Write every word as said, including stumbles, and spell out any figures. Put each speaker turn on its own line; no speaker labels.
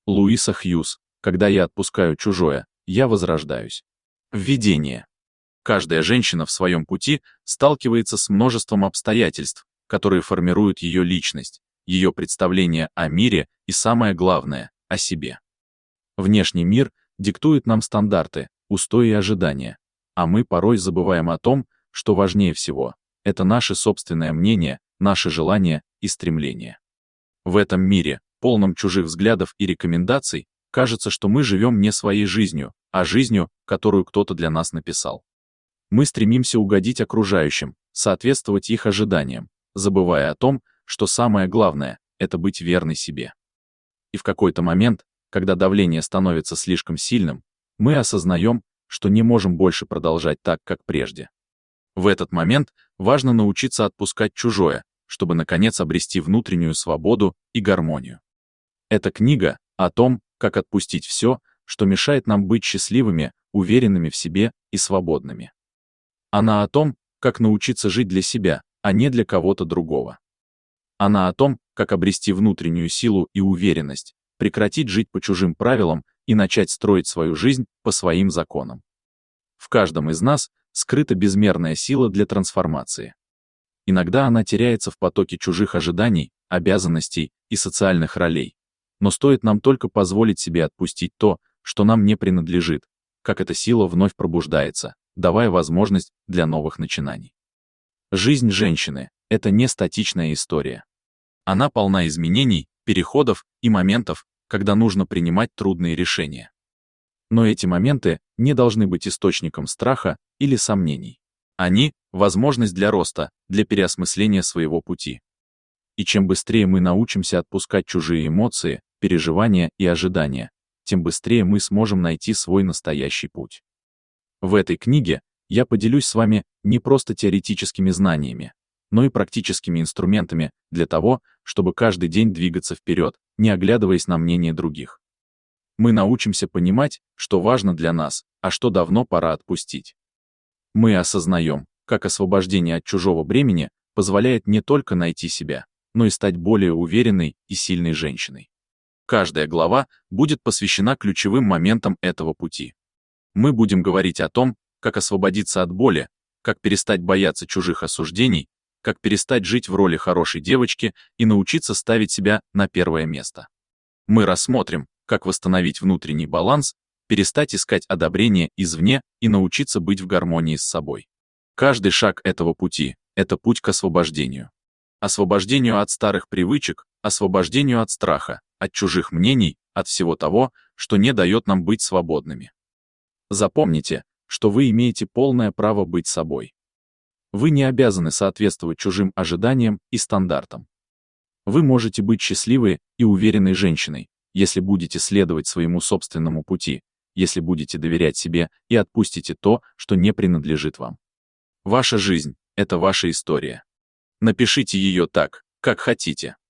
Луиса Хьюз. Когда я отпускаю чужое, я возрождаюсь. Введение. Каждая женщина в своем пути сталкивается с множеством обстоятельств, которые формируют ее личность, ее представление о мире и, самое главное, о себе. Внешний мир диктует нам стандарты, устои и ожидания, а мы порой забываем о том, что важнее всего — это наше собственное мнение, наши желания и стремления. В этом мире, полном чужих взглядов и рекомендаций, кажется, что мы живем не своей жизнью, а жизнью, которую кто-то для нас написал. Мы стремимся угодить окружающим, соответствовать их ожиданиям, забывая о том, что самое главное — это быть верной себе. И в какой-то момент, когда давление становится слишком сильным, мы осознаем, что не можем больше продолжать так, как прежде. В этот момент важно научиться отпускать чужое, чтобы, наконец, обрести внутреннюю свободу и гармонию. Эта книга о том, как отпустить все, что мешает нам быть счастливыми, уверенными в себе и свободными. Она о том, как научиться жить для себя, а не для кого-то другого. Она о том, как обрести внутреннюю силу и уверенность, прекратить жить по чужим правилам и начать строить свою жизнь по своим законам. В каждом из нас скрыта безмерная сила для трансформации. Иногда она теряется в потоке чужих ожиданий, обязанностей и социальных ролей. Но стоит нам только позволить себе отпустить то, что нам не принадлежит, как эта сила вновь пробуждается, давая возможность для новых начинаний. Жизнь женщины — это не статичная история. Она полна изменений, переходов и моментов, когда нужно принимать трудные решения. Но эти моменты не должны быть источником страха или сомнений. Они — возможность для роста, для переосмысления своего пути. И чем быстрее мы научимся отпускать чужие эмоции, переживания и ожидания, тем быстрее мы сможем найти свой настоящий путь. В этой книге я поделюсь с вами не просто теоретическими знаниями, но и практическими инструментами для того, чтобы каждый день двигаться вперед, не оглядываясь на мнение других. Мы научимся понимать, что важно для нас, а что давно пора отпустить. Мы осознаем, как освобождение от чужого бремени позволяет не только найти себя, но и стать более уверенной и сильной женщиной. Каждая глава будет посвящена ключевым моментам этого пути. Мы будем говорить о том, как освободиться от боли, как перестать бояться чужих осуждений, как перестать жить в роли хорошей девочки и научиться ставить себя на первое место. Мы рассмотрим, как восстановить внутренний баланс, перестать искать одобрение извне и научиться быть в гармонии с собой. Каждый шаг этого пути — это путь к освобождению. Освобождению от старых привычек, освобождению от страха, от чужих мнений, от всего того, что не дает нам быть свободными. Запомните, что вы имеете полное право быть собой. Вы не обязаны соответствовать чужим ожиданиям и стандартам. Вы можете быть счастливой и уверенной женщиной, если будете следовать своему собственному пути, если будете доверять себе и отпустите то, что не принадлежит вам. Ваша жизнь — это ваша история. Напишите ее так, как хотите.